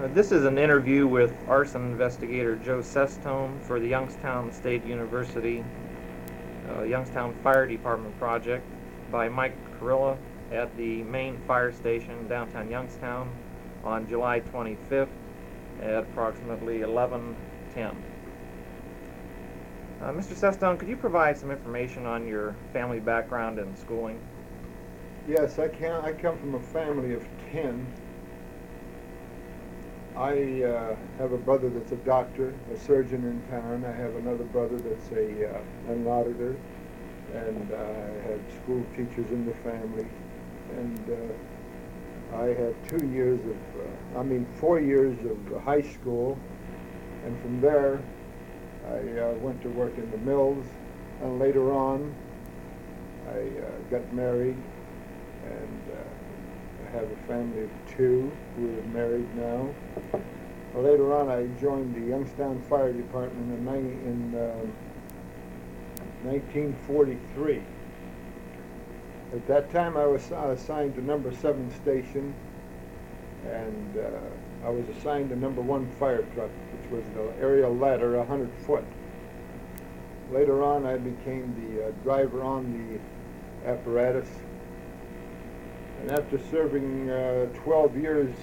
This is an interview with arson investigator Joe Sestone for the Youngstown State University Youngstown Fire Department project by Mike Kurilla at the main fire station downtown Youngstown on July 25th at approximately 11:10. Mr. Sestone, could you provide some information on your family background and schooling? Yes, I can. I come from a family of 10. I have a brother that's a doctor, a surgeon in town. I have another brother that's an auditor, and I have school teachers in the family. And I had 4 years of high school, and from there I went to work in the mills, and later on I got married, and I have a family of 2 who are married now. Later on I joined the Youngstown Fire Department in 1943. At that time I was assigned to number 7 station, and I was assigned to number 1 fire truck, which was the aerial ladder, 100 foot. Later on I became the driver on the apparatus, and after serving 12 years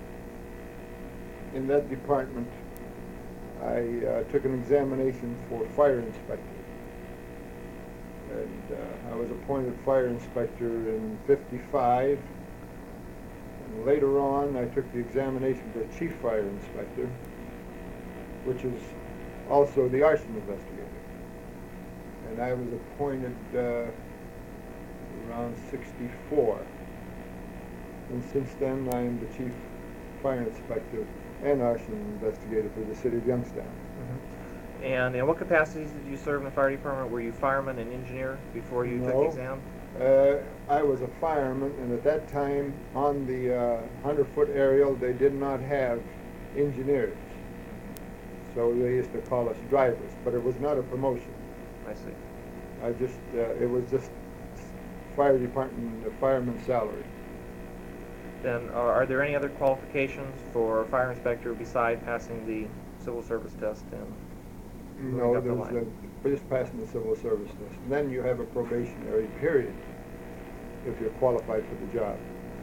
in that department, I took an examination for fire inspector, and I was appointed fire inspector in '55. And later on I took the examination for chief fire inspector, which is also the arson investigator, and I was appointed around '64. And since then I am the chief fire inspector and arson investigator for the city of Youngstown. Mm-hmm. And in what capacities did you serve in the fire department? Were you fireman and engineer before you took the exam? I was a fireman, and at that time on the 100-foot aerial they did not have engineers, so they used to call us drivers, but it was not a promotion. I see. It was just fire department, the fireman's salary. Then are there any other qualifications for a fire inspector beside passing the civil service test and moving No, up the line? just passing the civil service test. And then you have a probationary period if you're qualified for the job.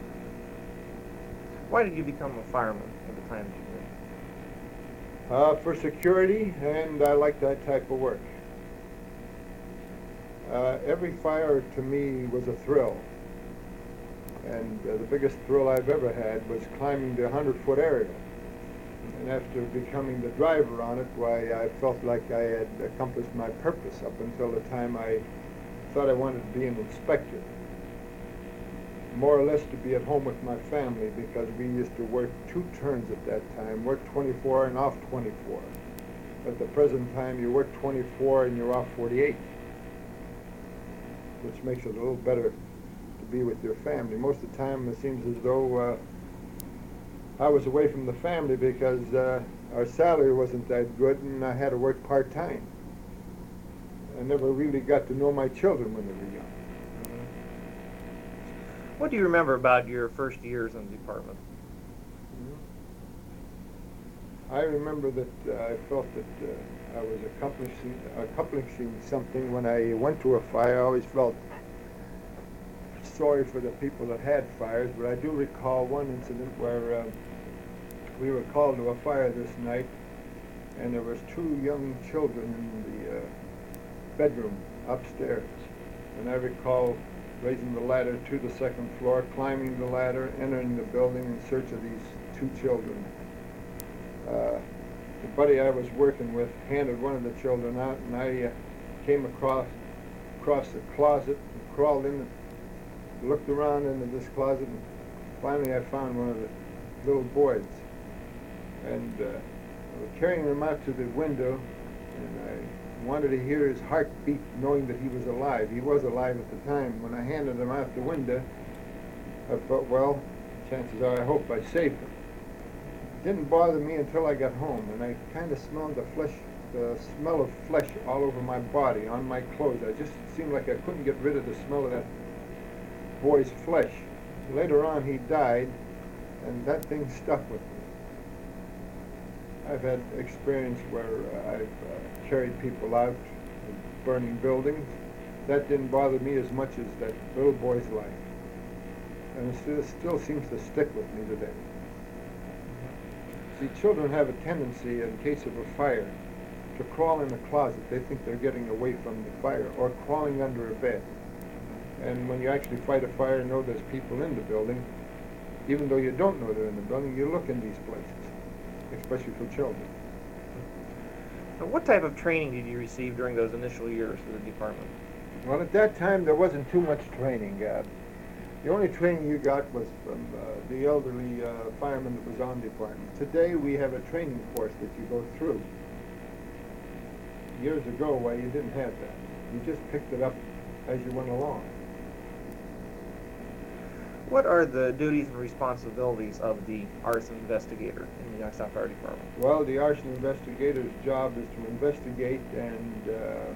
Why did you become a fireman at the time that you did? For security, and I like that type of work. Every fire to me was a thrill. And the biggest thrill I've ever had was climbing the 100-foot aerial. And after becoming the driver on it, why, I felt like I had accomplished my purpose up until the time I thought I wanted to be an inspector. More or less to be at home with my family, because we used to work 2 turns at that time, work 24 and off 24. At the present time, you work 24 and you're off 48, which makes it a little better to be with your family. Most of the time it seems as though I was away from the family because our salary wasn't that good, and I had to work part-time. I never really got to know my children when they were young. Mm-hmm. What do you remember about your first years in the department? I remember that I felt that I was accomplishing something when I went to a fire. I always felt sorry for the people that had fires, but I do recall one incident where we were called to a fire this night, and there was 2 young children in the bedroom upstairs. And I recall raising the ladder to the 2nd floor, climbing the ladder, entering the building in search of these 2 children. The buddy I was working with handed one of the children out, and I came across the closet and crawled in, looked around into this closet, and finally I found one of the little boys. And I was carrying him out to the window, and I wanted to hear his heartbeat, knowing that he was alive. He was alive at the time. When I handed him out the window, I thought, well, chances are I hope I saved him. It didn't bother me until I got home, and I kind of smelled the smell of flesh all over my body, on my clothes. I just seemed like I couldn't get rid of the smell of that boy's flesh. Later on he died, and that thing stuck with me. I've had experience where I've carried people out of burning buildings. That didn't bother me as much as that little boy's life. And it still seems to stick with me today. See, children have a tendency, in case of a fire, to crawl in a closet. They think they're getting away from the fire, or crawling under a bed. And when you actually fight a fire and know there's people in the building, even though you don't know they're in the building, you look in these places, especially for children. Now, what type of training did you receive during those initial years of the department? Well, at that time, there wasn't too much training. The only training you got was from the elderly fireman that was on the department. Today, we have a training course that you go through. Years ago, well, you didn't have that. You just picked it up as you went along. What are the duties and responsibilities of the arson investigator in the Youngstown Fire Department? Well, the arson investigator's job is to investigate and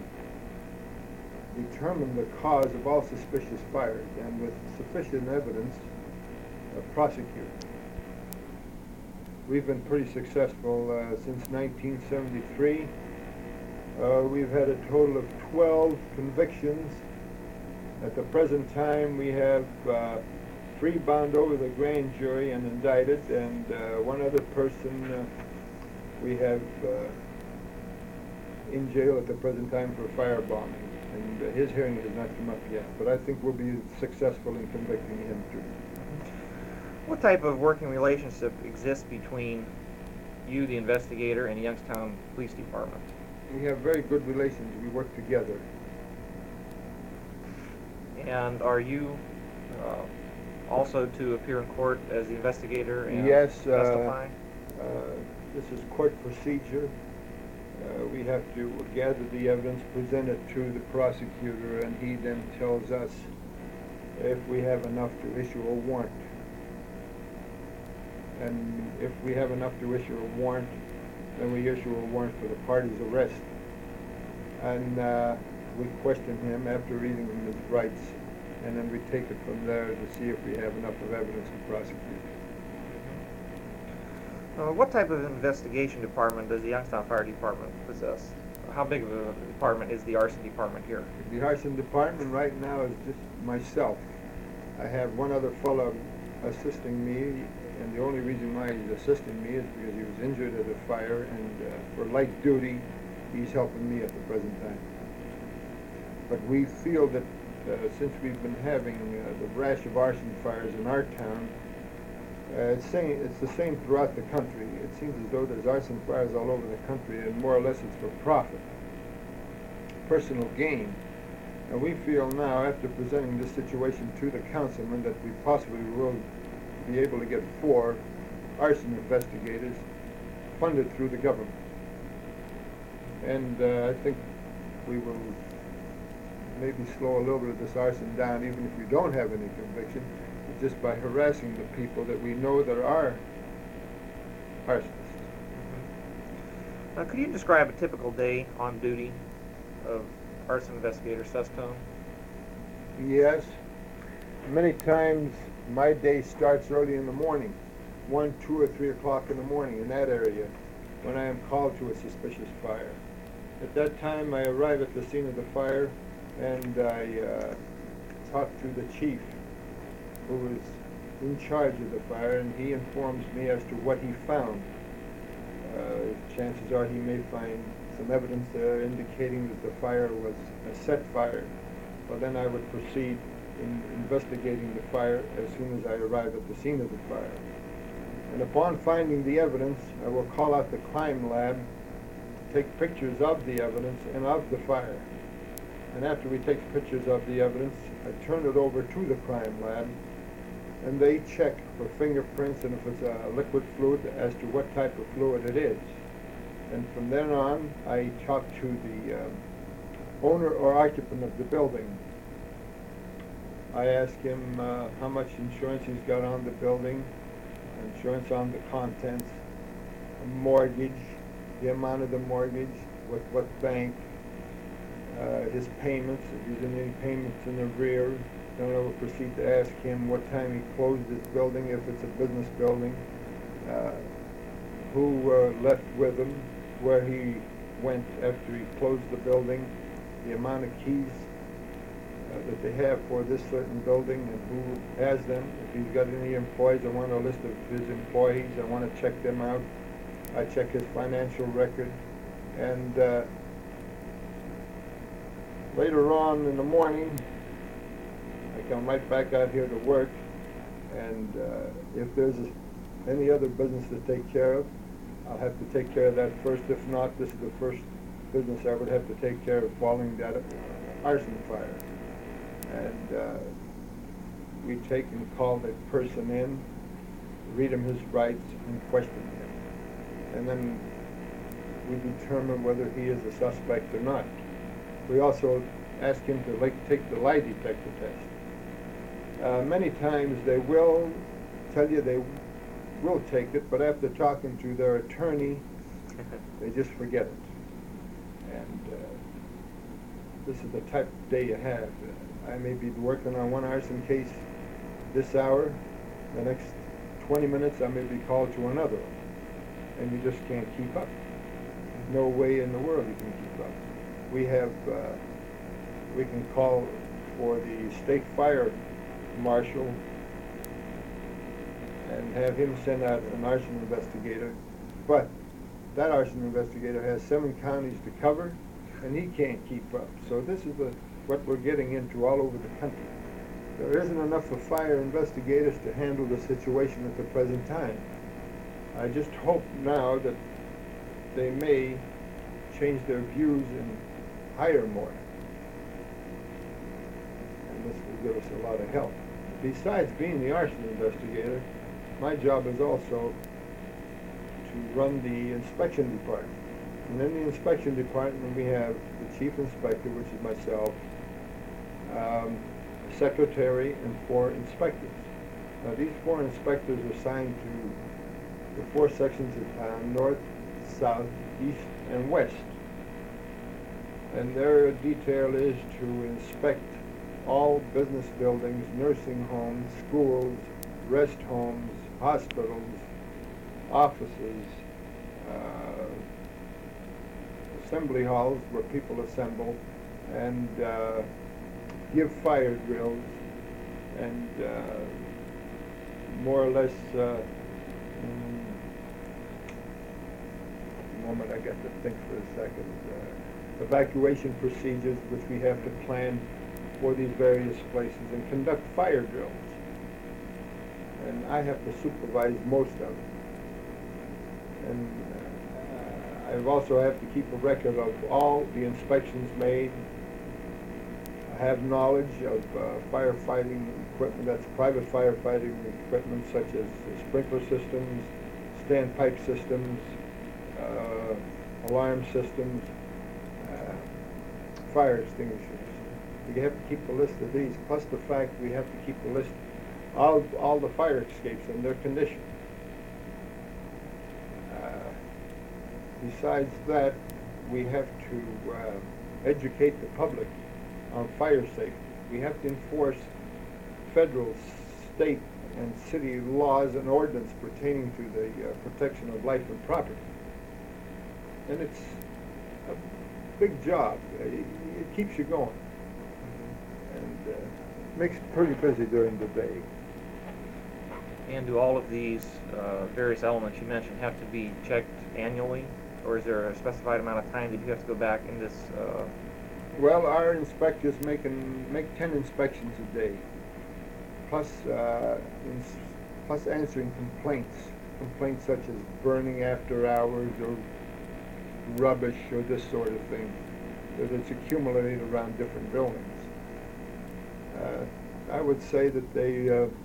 determine the cause of all suspicious fires, and with sufficient evidence, prosecute. We've been pretty successful since 1973. We've had a total of 12 convictions. At the present time, we have 3 bound over the grand jury and indicted, and one other person we have in jail at the present time for firebombing. And his hearing has not come up yet, but I think we'll be successful in convicting him too. What type of working relationship exists between you, the investigator, and the Youngstown Police Department? We have very good relations. We work together. And are you also to appear in court as the investigator and Yes, testify? this is court procedure. We have to gather the evidence, present it to the prosecutor, and he then tells us if we have enough to issue a warrant. And if we have enough to issue a warrant, then we issue a warrant for the party's arrest. And we question him after reading him his rights, and then we take it from there to see if we have enough of evidence to prosecute. What type of investigation department does the Youngstown Fire Department possess? How big of a department is the arson department here? The arson department right now is just myself. I have one other fellow assisting me, and the only reason why he's assisting me is because he was injured at a fire, and for light duty, he's helping me at the present time. But we feel that since we've been having the rash of arson fires in our town, it's the same throughout the country. It seems as though there's arson fires all over the country, and more or less it's for profit, personal gain. And we feel now, after presenting this situation to the councilman, that we possibly will be able to get 4 arson investigators funded through the government. And I think we will maybe slow a little bit of this arson down, even if we don't have any conviction, just by harassing the people that we know that are arsonists. Now, could you describe a typical day on duty of arson investigator Sestone? Yes. Many times my day starts early in the morning, 1, 2, or 3 o'clock in the morning in that area, when I am called to a suspicious fire. At that time, I arrive at the scene of the fire, and I talk to the chief, who is in charge of the fire, and he informs me as to what he found. Chances are he may find some evidence indicating that the fire was a set fire. Well, then I would proceed in investigating the fire as soon as I arrive at the scene of the fire. And upon finding the evidence, I will call out the crime lab to take pictures of the evidence and of the fire. And after we take pictures of the evidence, I turn it over to the crime lab, and they check for fingerprints and if it's a liquid fluid as to what type of fluid it is. And from then on, I talk to the owner or occupant of the building. I ask him how much insurance he's got on the building, insurance on the contents, a mortgage, the amount of the mortgage, with what bank, his payments, if he's in any payments in arrears. Then I will proceed to ask him what time he closed his building, if it's a business building, who left with him, where he went after he closed the building, the amount of keys that they have for this certain building and who has them. If he's got any employees, I want a list of his employees. I want to check them out. I check his financial record. And later on in the morning, I come right back out here to work. And if there's any other business to take care of, I'll have to take care of that first. If not, this is the first business I would have to take care of following that arson fire. And we take and call the person in, read him his rights, and question him. And then we determine whether he is a suspect or not. We also ask him to take the lie detector test. Many times they will tell you they will take it, but after talking to their attorney, they just forget it. And this is the type of day you have. I may be working on one arson case this hour. The next 20 minutes I may be called to another one. And you just can't keep up. No way in the world you can keep up. We have, we can call for the state fire marshal and have him send out an arson investigator. But that arson investigator has 7 counties to cover, and he can't keep up. So this is what we're getting into all over the country. There isn't enough of fire investigators to handle the situation at the present time. I just hope now that they may change their views and hire more. And this will give us a lot of help. Besides being the arson investigator, my job is also to run the inspection department. And in the inspection department we have the chief inspector, which is myself, a secretary, and 4 inspectors. Now these 4 inspectors are assigned to the 4 sections of town: north, south, east, and west. And their detail is to inspect all business buildings, nursing homes, schools, rest homes, hospitals, offices, assembly halls where people assemble, and give fire drills, and more or less, moment I got to think for a second, evacuation procedures which we have to plan for these various places, and conduct fire drills. And I have to supervise most of it. And I also have to keep a record of all the inspections made. I have knowledge of firefighting equipment, that's private firefighting equipment, such as sprinkler systems, standpipe systems, alarm systems, fire extinguishers. We have to keep a list of these, plus the fact we have to keep a list of all the fire escapes and their condition. Besides that, we have to educate the public on fire safety. We have to enforce federal, state, and city laws and ordinance pertaining to the protection of life and property. And it's a big job. It keeps you going. And makes it pretty busy during the day. And do all of these various elements you mentioned have to be checked annually? Or is there a specified amount of time that you have to go back in this? Well, our inspectors make 10 inspections a day, plus plus answering complaints such as burning after hours or rubbish or this sort of thing that's accumulated around different buildings. I would say that they,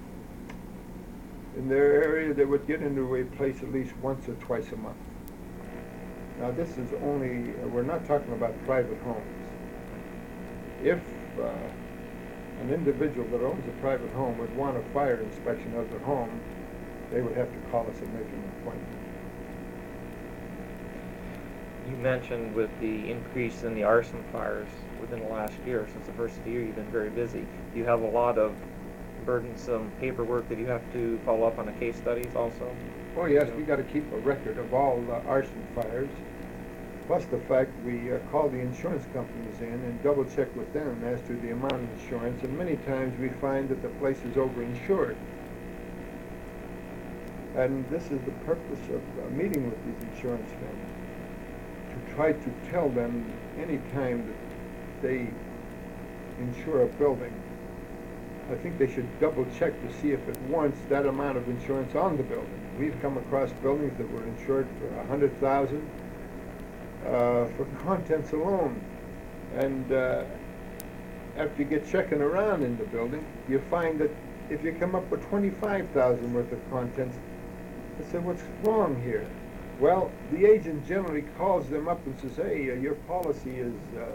in their area, they would get into a place at least once or twice a month. Now this is only, we're not talking about private homes. If an individual that owns a private home would want a fire inspection of their home, they would have to call us and make an appointment. You mentioned with the increase in the arson fires within the last year, since the first of the year you've been very busy. Do you have a lot of burdensome paperwork that you have to follow up on the case studies also? Oh yes, we got to keep a record of all arson fires. Plus the fact we call the insurance companies in and double check with them as to the amount of insurance, and many times we find that the place is overinsured. And this is the purpose of meeting with these insurance firms, to try to tell them any time that they insure a building, I think they should double check to see if it warrants that amount of insurance on the building. We've come across buildings that were insured for $100,000 for contents alone, and after you get checking around in the building, you find that if you come up with $25,000 worth of contents, I said, what's wrong here? Well, the agent generally calls them up and says, hey, your policy is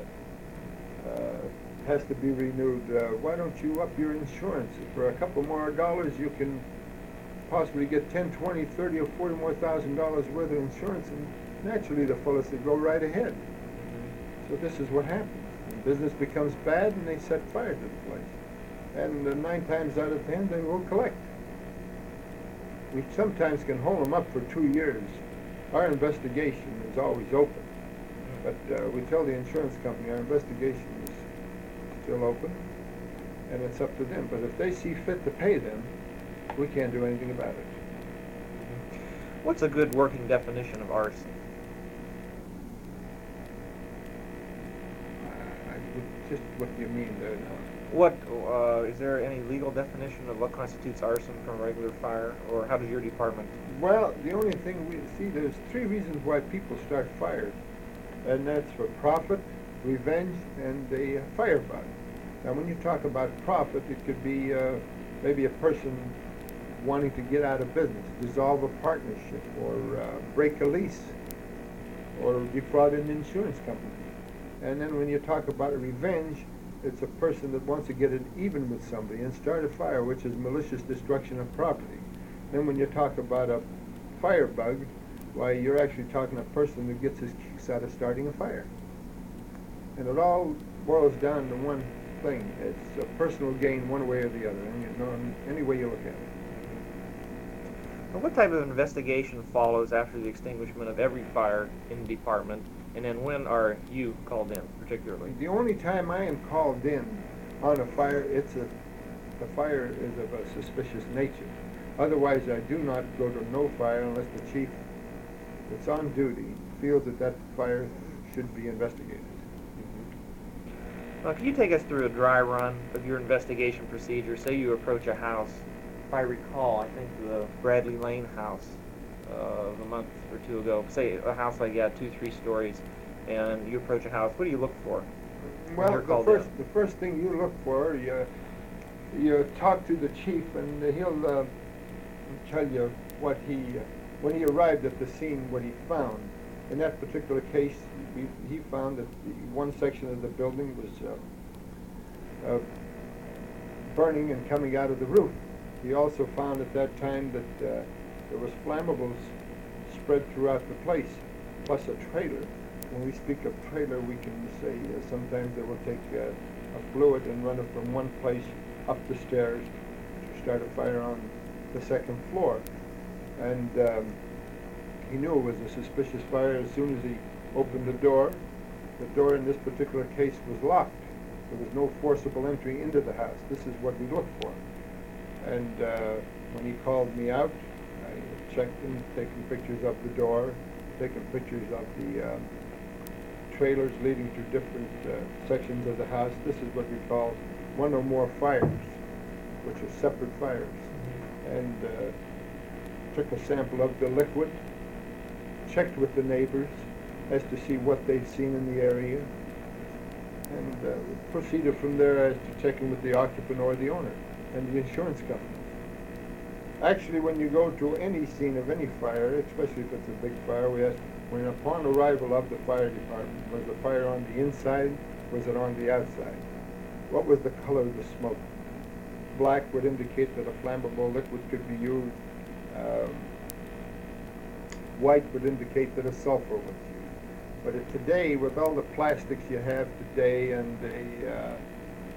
has to be renewed. Why don't you up your insurance? For a couple more dollars, you can possibly get 10, 20, 30, or 40 more $1,000 worth of insurance, and naturally the fellows say, go right ahead. So this is what happens. When business becomes bad, and they set fire to the place. And 9 times out of 10, they will collect. We sometimes can hold them up for 2 years. Our investigation is always open. But we tell the insurance company our investigation is still open, and it's up to them. But if they see fit to pay them, we can't do anything about it. What's a good working definition of arson? Just what do you mean there now? What is there any legal definition of what constitutes arson from a regular fire, or how does your department? Well, the only thing we see, there's 3 reasons why people start fires, and that's for profit, revenge, and a firebug. Now, when you talk about profit, it could be maybe a person wanting to get out of business, dissolve a partnership, or break a lease, or defraud an insurance company. And then when you talk about a revenge, it's a person that wants to get it even with somebody and start a fire, which is malicious destruction of property. Then when you talk about a firebug, why, you're actually talking a person who gets his kicks out of starting a fire. And it all boils down to one thing. It's a personal gain one way or the other, and you know, any way you look at it. Now, what type of investigation follows after the extinguishment of every fire in the department, and then when are you called in particularly? The only time I am called in on a fire, the fire is of a suspicious nature. Otherwise, I do not go to no fire unless the chief that's on duty feels that that fire should be investigated. Now, can you take us through a dry run of your investigation procedure? Say you approach a house. If I recall, I think the Bradley Lane house a month or 2 ago. Say a house like that, 2, 3 stories, and you approach a house. What do you look for? Well, the first thing you look for, you talk to the chief, and he'll tell you what when he arrived at the scene, what he found. In that particular case, he found that one section of the building was burning and coming out of the roof. He also found at that time that there was flammables spread throughout the place, plus a trailer. When we speak of trailer, we can say sometimes they will take a fluid and run it from one place up the stairs to start a fire on the 2nd floor. And he knew it was a suspicious fire as soon as he opened the door. The door in this particular case was locked. There was no forcible entry into the house. This is what we look for. And when he called me out, I checked him, taking pictures of the door, taking pictures of the trailers leading to different sections of the house. This is what we call one or more fires, which are separate fires. And took a sample of the liquid, checked with the neighbors as to see what they'd seen in the area, and proceeded from there as to checking with the occupant or the owner and the insurance company. Actually, when you go to any scene of any fire, especially if it's a big fire, we ask, when upon arrival of the fire department, was the fire on the inside, was it on the outside? What was the color of the smoke? Black would indicate that a flammable liquid could be used. White would indicate that a sulfur was used. But today, with all the plastics you have today and the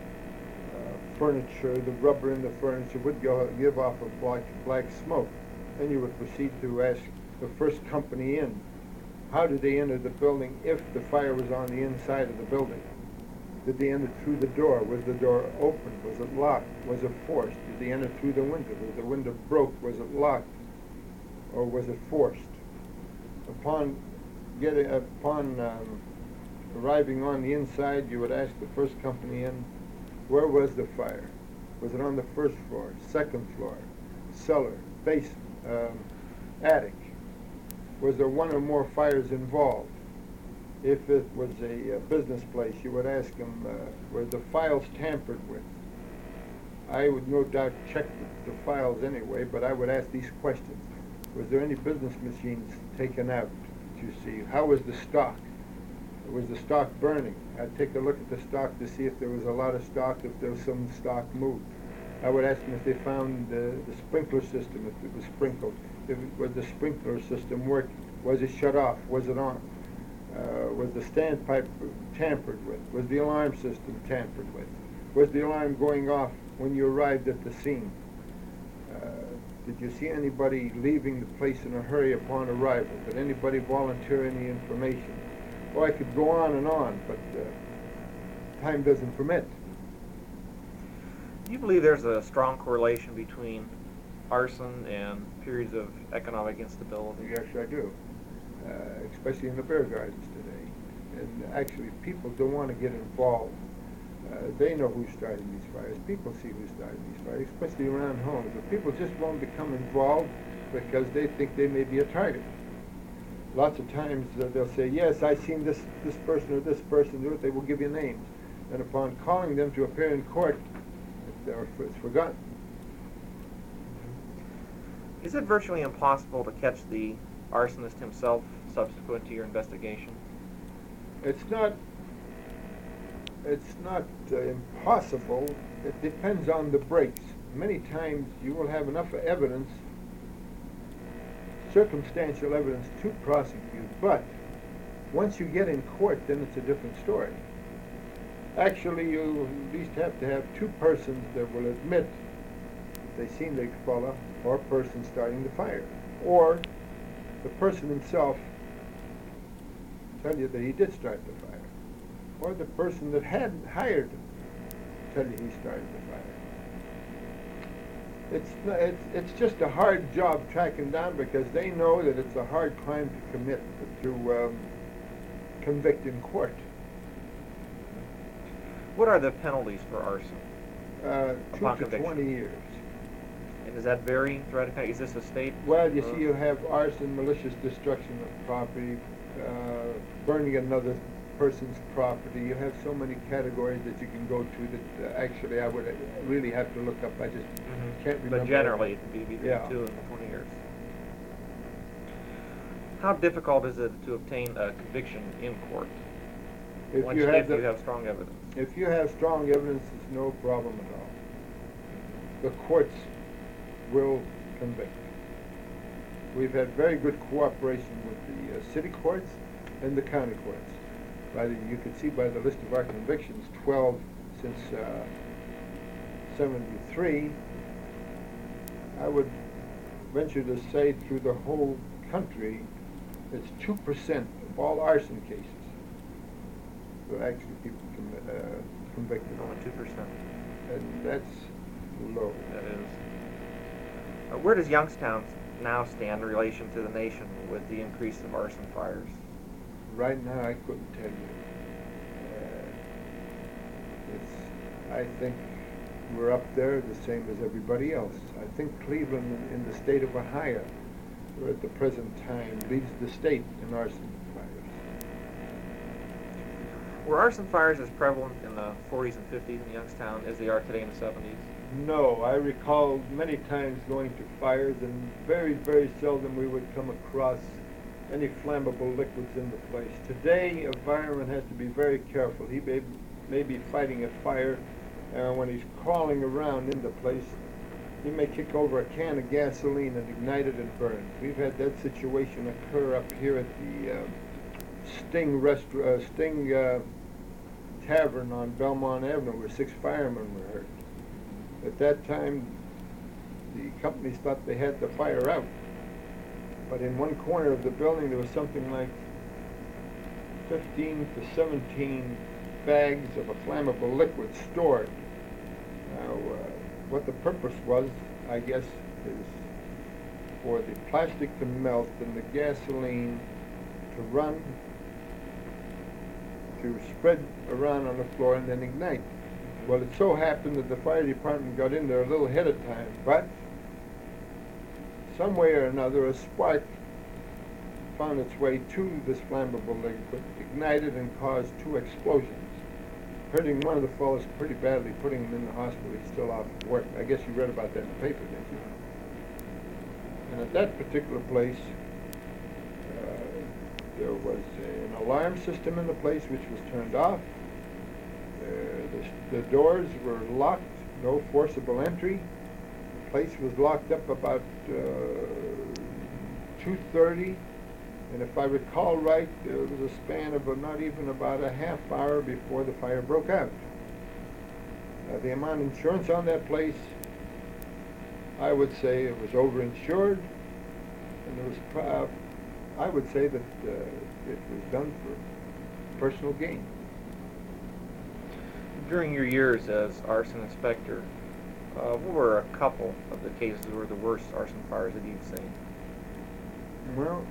furniture, the rubber in the furniture would give off a black smoke. Then you would proceed to ask the first company in, how did they enter the building if the fire was on the inside of the building? Did they enter through the door? Was the door open? Was it locked? Was it forced? Did they enter through the window? Was the window broke? Was it locked? Or was it forced? Upon arriving on the inside, you would ask the first company in, where was the fire? Was it on the first floor, second floor, cellar, basement, attic? Was there one or more fires involved? If it was a business place, you would ask them, were the files tampered with? I would no doubt check the files anyway, but I would ask these questions. Was there any business machines taken out to see? How was the stock? Was the stock burning? I'd take a look at the stock to see if there was a lot of stock, if there was some stock moved. I would ask them if they found the sprinkler system, if it was sprinkled, was the sprinkler system working? Was it shut off? Was it on? Was the standpipe tampered with? Was the alarm system tampered with? Was the alarm going off when you arrived at the scene? Did you see anybody leaving the place in a hurry upon arrival? Did anybody volunteer any information? Oh, I could go on, but time doesn't permit. Do you believe there's a strong correlation between arson and periods of economic instability? Yes, I do. Especially in the beer gardens today. And actually, people don't want to get involved. They know who's starting these fires. People see who's starting these fires, especially around homes. But people just won't become involved because they think they may be a target. Lots of times they'll say, yes, I've seen this person or this person do it. They will give you names. And upon calling them to appear in court, it's forgotten. Is it virtually impossible to catch the arsonist himself subsequent to your investigation? It's not impossible. It depends on the breaks. Many times you will have enough evidence, circumstantial evidence, to prosecute, but once you get in court, then it's a different story. Actually, you at least have to have two persons that will admit that they seen the fellow or person starting the fire, or the person himself tell you that he did start the fire, or the person that had hired him tell you he started the fire. It's just a hard job tracking down because they know that it's a hard crime to commit, to convict in court. What are the penalties for arson? 2 to 20 years. And does that vary throughout the country? Is this a state? Well, you see, you have arson, malicious destruction of property, burning another person's property. You have so many categories that you can go to that actually I would really have to look up. I just can't remember. But generally, it can be between 2 and 20 years. How difficult is it to obtain a conviction in court? If you have strong evidence. If you have strong evidence, it's no problem at all. The courts will convict. We've had very good cooperation with the city courts and the county courts. You can see by the list of our convictions, 12 since 73. I would venture to say through the whole country, it's 2% of all arson cases. So actually people convicted. Only 2%. And that's low. That is. Where does Youngstown now stand in relation to the nation with the increase of arson fires? Right now, I couldn't tell you. I think we're up there the same as everybody else. I think Cleveland in the state of Ohio, at the present time, leads the state in arson fires. Were arson fires as prevalent in the 40s and 50s in Youngstown as they are today in the 70s? No, I recall many times going to fires, and very, very seldom we would come across any flammable liquids in the place. Today, a fireman has to be very careful. He may be fighting a fire, and when he's crawling around in the place, he may kick over a can of gasoline and ignite it and burn. We've had that situation occur up here at the Sting Tavern on Belmont Avenue, where 6 firemen were hurt. At that time, the companies thought they had the fire out. but in one corner of the building there was something like 15 to 17 bags of a flammable liquid stored. Now, what the purpose was, I guess, is for the plastic to melt and the gasoline to run, to spread around on the floor and then ignite. Well, it so happened that the fire department got in there a little ahead of time, but some way or another a spark found its way to this flammable liquid, ignited and caused 2 explosions, hurting one of the fellows pretty badly, putting him in the hospital. He's still out of work. I guess you read about that in the paper, didn't you? And at that particular place, there was an alarm system in the place which was turned off. The doors were locked, no forcible entry. The place was locked up about 2:30, and if I recall right, there was a span of not even about a half hour before the fire broke out. The amount of insurance on that place, I would say it was overinsured, and it was, I would say that it was done for personal gain. During your years as arson inspector, what were a couple of the cases that were the worst arson fires that you've seen? Well,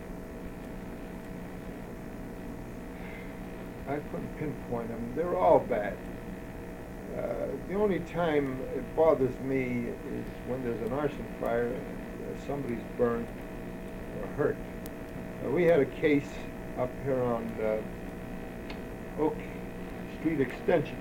I couldn't pinpoint them. They're all bad. The only time it bothers me is when there's an arson fire and somebody's burned or hurt. We had a case up here on Oak Street Extension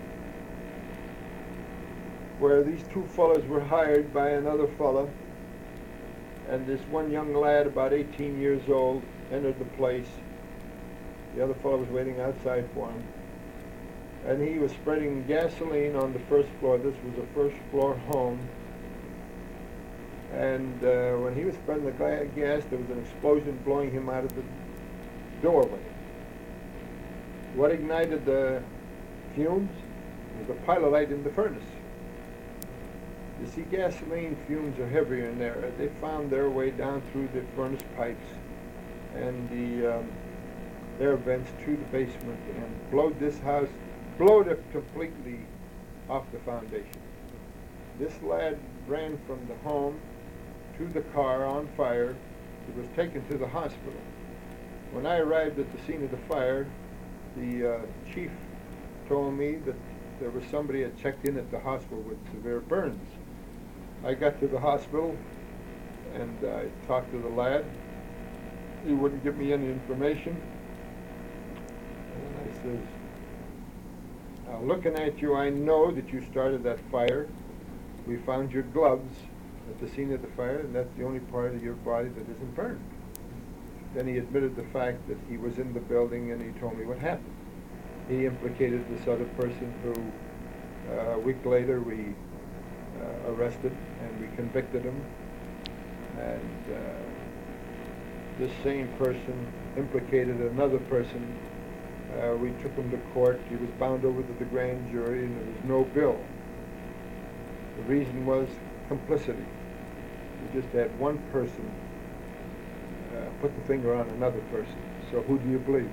where these 2 fellows were hired by another fella, and this one young lad, about 18 years old, entered the place. The other fellow was waiting outside for him, and he was spreading gasoline on the first floor. This was a first floor home, and when he was spreading the gas, there was an explosion blowing him out of the doorway. What ignited the fumes was the pilot light in the furnace. You see, gasoline fumes are heavier in there. They found their way down through the furnace pipes and the air vents to the basement and blowed this house, blowed it completely off the foundation. This lad ran from the home to the car on fire. He was taken to the hospital. When I arrived at the scene of the fire, the chief told me that there was somebody had checked in at the hospital with severe burns. I got to the hospital and I talked to the lad. He wouldn't give me any information. And I says, now looking at you, I know that you started that fire. We found your gloves at the scene of the fire, and that's the only part of your body that isn't burned. Then he admitted the fact that he was in the building, and he told me what happened. He implicated this other person who, a week later, we arrested and we convicted him. And this same person implicated another person. We took him to court. He was bound over to the grand jury, and there was no bill. The reason was complicity. We just had one person put the finger on another person. So who do you believe?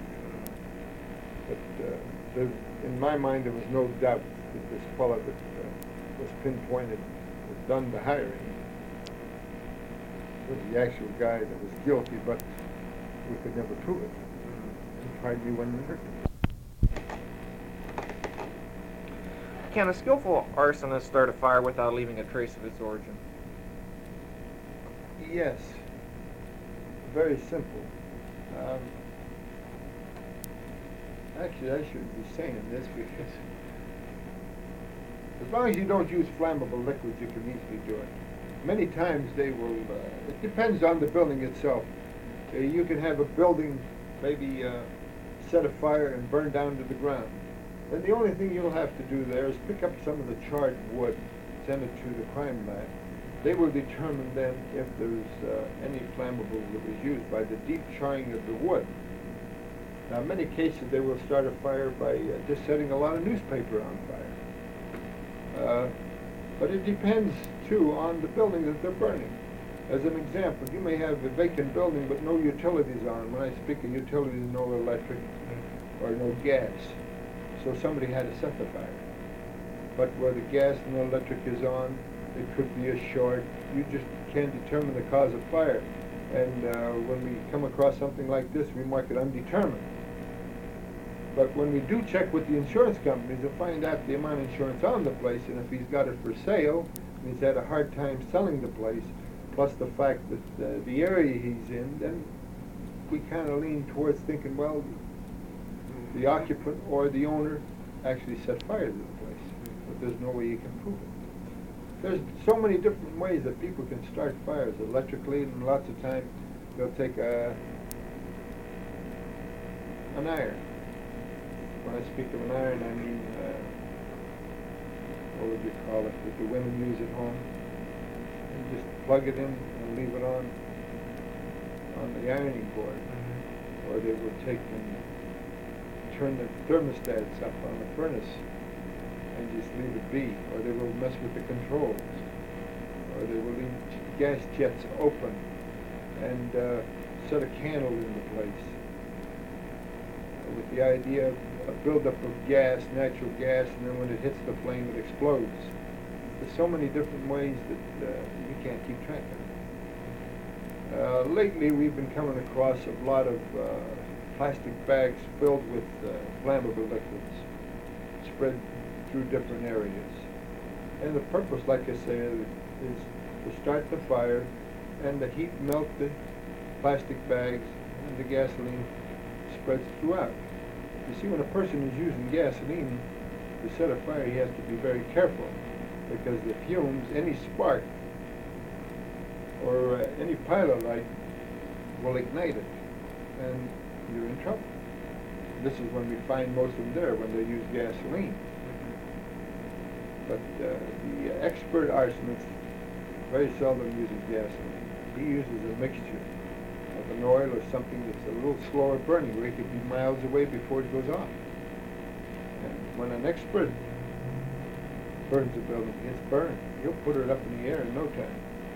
But in my mind, there was no doubt that this fellow that was pinpointed had done the hiring was the actual guy that was guilty, but we could never prove it. We tried me when we hurt him. Can a skillful arsonist start a fire without leaving a trace of its origin? Yes. Very simple. Actually, I shouldn't be saying this because as long as you don't use flammable liquids, you can easily do it. Many times they will, it depends on the building itself. You can have a building maybe set afire and burn down to the ground. Then the only thing you'll have to do there is pick up some of the charred wood, send it to the crime lab. They will determine then if there's any flammable that was used by the deep charring of the wood. Now, in many cases, they will start a fire by just setting a lot of newspaper on fire. But it depends, too, on the building that they're burning. As an example, you may have a vacant building but no utilities on. When I speak of utilities, no electric or no gas. So somebody had to set the fire. But where the gas and the electric is on, it could be a short. You just can't determine the cause of fire. And when we come across something like this, we mark it undetermined. But when we do check with the insurance companies and find out the amount of insurance on the place, and if he's got it for sale, and he's had a hard time selling the place, plus the fact that the area he's in, then we kind of lean towards thinking, well, the occupant or the owner actually set fire to the place. But there's no way you can prove it. There's so many different ways that people can start fires electrically, and lots of times they'll take an iron. When I speak of an iron, I mean, what would you call it, that the women use at home? And just plug it in and leave it on the ironing board. Or they will take and turn the thermostats up on the furnace and just leave it be. Or they will mess with the controls. Or they will leave gas jets open and set a candle into place with the idea of a buildup of gas, natural gas, and then when it hits the flame, it explodes. There's so many different ways that you can't keep track of. Lately, we've been coming across a lot of plastic bags filled with flammable liquids, spread through different areas. And the purpose, like I said, is to start the fire, and the heat melt the plastic bags, and the gasoline spreads throughout. You see, when a person is using gasoline to set a fire, he has to be very careful, because the fumes, any spark, or any pilot light will ignite it, and you're in trouble. This is when we find most of them there, when they use gasoline. But the expert arsonist very seldom uses gasoline. He uses a mixture of an oil or something that's a little slower burning, where it could be miles away before it goes off. And when an expert burns a building, it's burned. He'll put it up in the air in no time.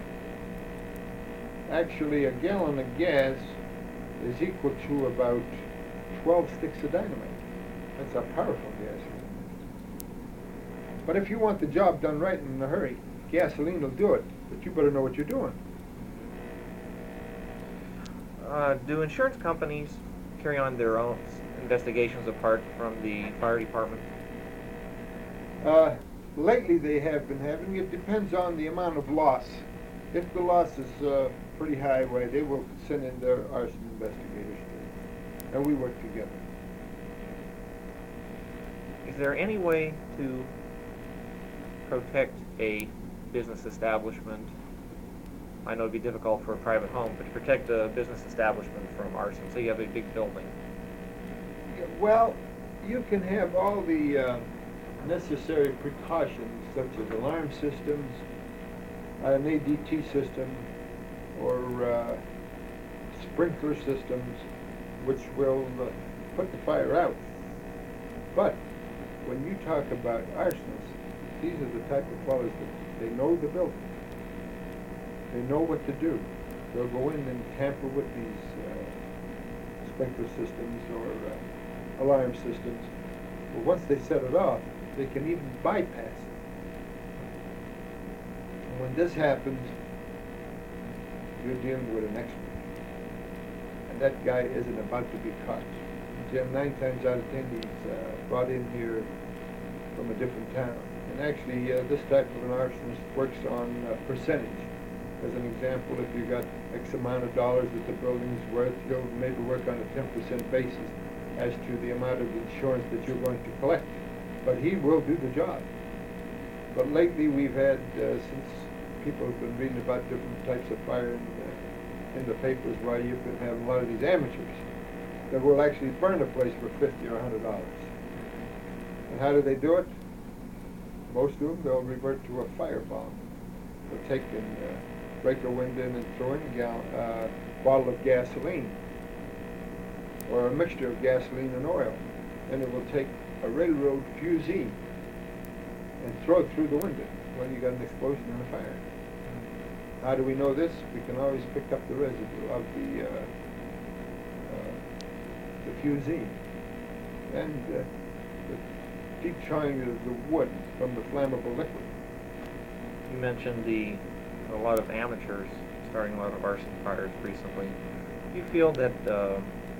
Actually, a gallon of gas is equal to about 12 sticks of dynamite. That's a powerful gasoline. But if you want the job done right and in a hurry, gasoline will do it. But you better know what you're doing. Do insurance companies carry on their own investigations apart from the fire department? Lately they have been having. It depends on the amount of loss. If the loss is pretty high, they will send in their arson investigators too. And we work together. Is there any way to protect a business establishment? I know it'd be difficult for a private home, but to protect a business establishment from arson. Say you have a big building. Well, you can have all the necessary precautions, such as alarm systems, an ADT system, or sprinkler systems, which will put the fire out. But when you talk about arsonists, these are the type of fellows that they know the building. They know what to do. They'll go in and tamper with these sprinkler systems or alarm systems. But once they set it off, they can even bypass it. And when this happens, you're dealing with an expert. And that guy isn't about to be caught. Jim, 9 times out of 10, he's brought in here from a different town. And actually, this type of an arsonist works on percentage. As an example, if you got X amount of dollars that the building's worth, you'll maybe work on a 10% basis as to the amount of insurance that you're going to collect. But he will do the job. But lately we've had, since people have been reading about different types of fire in the papers, why you've been having a lot of these amateurs that will actually burn a place for $50 or $100. And how do they do it? Most of them, they'll revert to a firebomb. They'll take and break a window in and throw in a bottle of gasoline or a mixture of gasoline and oil. And it will take a railroad fusee and throw it through the window. Well, you got an explosion and a fire. How do we know this? We can always pick up the residue of the fusee. And the deep charring of the wood from the flammable liquid. You mentioned a lot of amateurs starting a lot of arson fires recently. Do you feel that the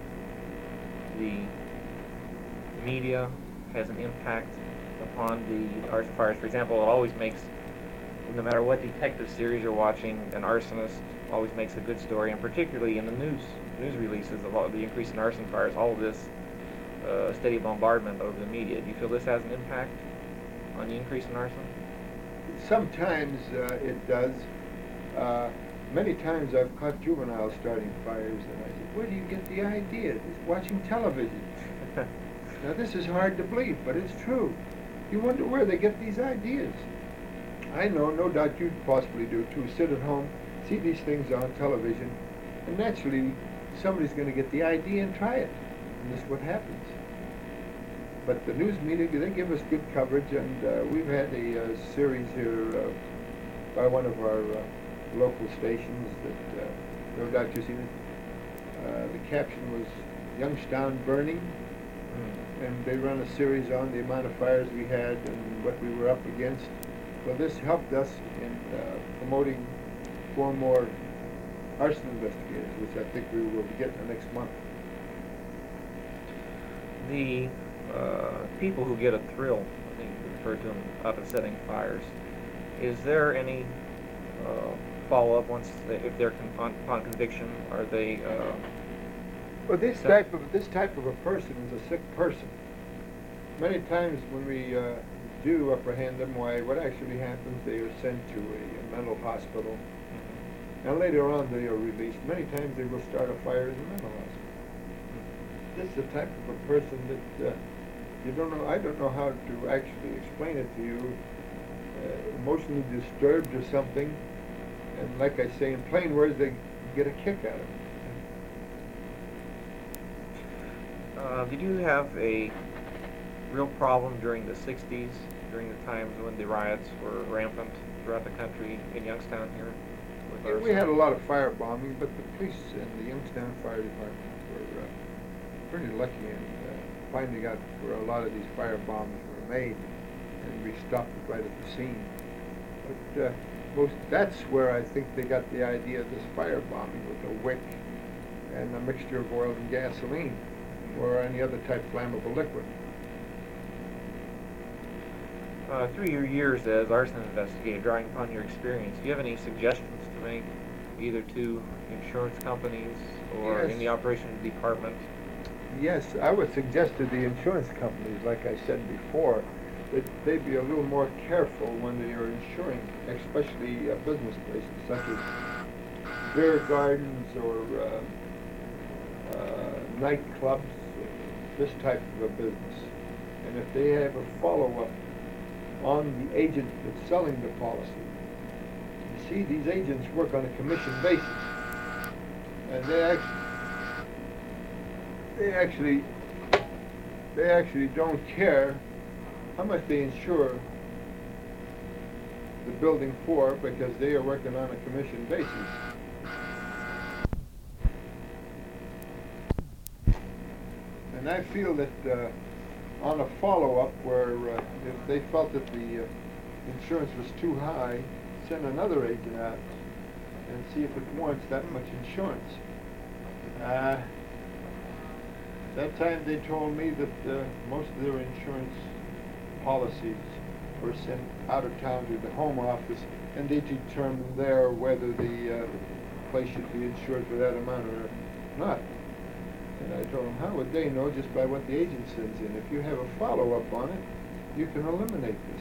media has an impact upon the arson fires? For example, it always makes, no matter what detective series you're watching, an arsonist always makes a good story, and particularly in the news releases of all the increase in arson fires, all of this steady bombardment over the media. Do you feel this has an impact on the increase in arson? Sometimes it does. Many times I've caught juveniles starting fires, and I said, where do you get the idea? It's watching television. Now this is hard to believe, but it's true. You wonder where they get these ideas. I know, no doubt you possibly do too. Sit at home, see these things on television, and naturally somebody's going to get the idea and try it. And this is what happens. But the news media, they give us good coverage, and we've had a series here by one of our local stations that, no doubt you've seen it. The caption was Youngstown Burning, and they run a series on the amount of fires we had and what we were up against. So this helped us in promoting 4 more arson investigators, which I think we will be getting next month. The people who get a thrill, I think you referred to them, out of setting fires, is there any follow-up if they're upon conviction? Are they? Well, this type of a person is a sick person. Many times when we do apprehend them, what actually happens? They are sent to a mental hospital, and later on they are released. Many times they will start a fire in the mental hospital. This is the type of a person that you don't know. I don't know how to actually explain it to you. Emotionally disturbed or something, and like I say in plain words, they get a kick out of it. Did you have a real problem during the 60s, during the times when the riots were rampant throughout the country in Youngstown here? Yeah, we had a lot of firebombing, but the police and the Youngstown Fire Department were pretty lucky in finding out where a lot of these firebombs were made, and we stopped it right at the scene. But that's where I think they got the idea of this firebombing with a wick and a mixture of oil and gasoline, or any other type of flammable liquid. Through your years as arson investigator, drawing upon your experience, do you have any suggestions to make, either to insurance companies or in the operations department? Yes, I would suggest to the insurance companies, like I said before, that they be a little more careful when they are insuring, especially business places such as beer gardens or nightclubs, this type of a business. And if they have a follow-up on the agent that's selling the policy, you see, these agents work on a commission basis, and they actually don't care how much they insure the building for, because they are working on a commission basis. And I feel that on a follow-up where if they felt that the insurance was too high, send another agent out and see if it warrants that much insurance. That time they told me that most of their insurance policies were sent out of town to the home office, and they determined there whether the place should be insured for that amount or not. And I told them, how would they know just by what the agent sends in? If you have a follow-up on it, you can eliminate this.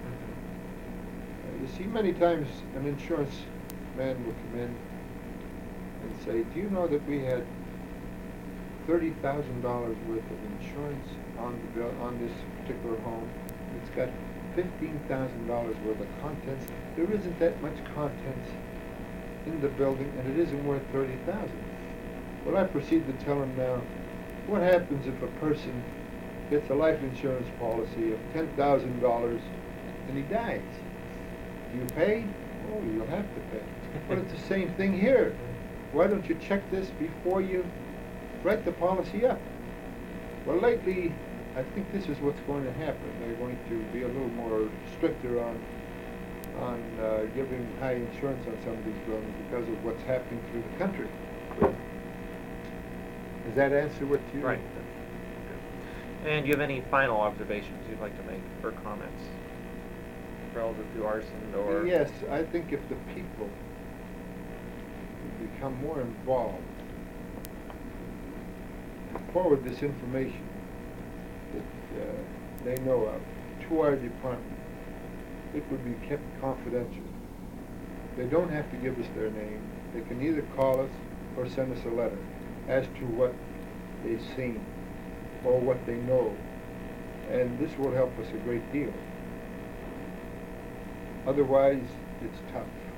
You see, many times an insurance man will come in and say, do you know that we had $30,000 worth of insurance on this particular home? It's got $15,000 worth of contents. There isn't that much contents in the building, and it isn't worth $30,000. Well, I proceed to tell him now, what happens if a person gets a life insurance policy of $10,000 and he dies? Do you pay? Oh, you'll have to pay. Well, it's the same thing here. Why don't you check this before you write the policy up? Well, lately, I think this is what's going to happen. They're going to be a little more stricter on giving high insurance on some of these buildings because of what's happening through the country. Does that answer what you... Right. And do you have any final observations you'd like to make or comments relative to arson or? Yes, I think if the people become more involved and forward this information that they know of to our department, it would be kept confidential. They don't have to give us their name. They can either call us or send us a letter as to what they've seen or what they know. And this will help us a great deal. Otherwise, it's tough.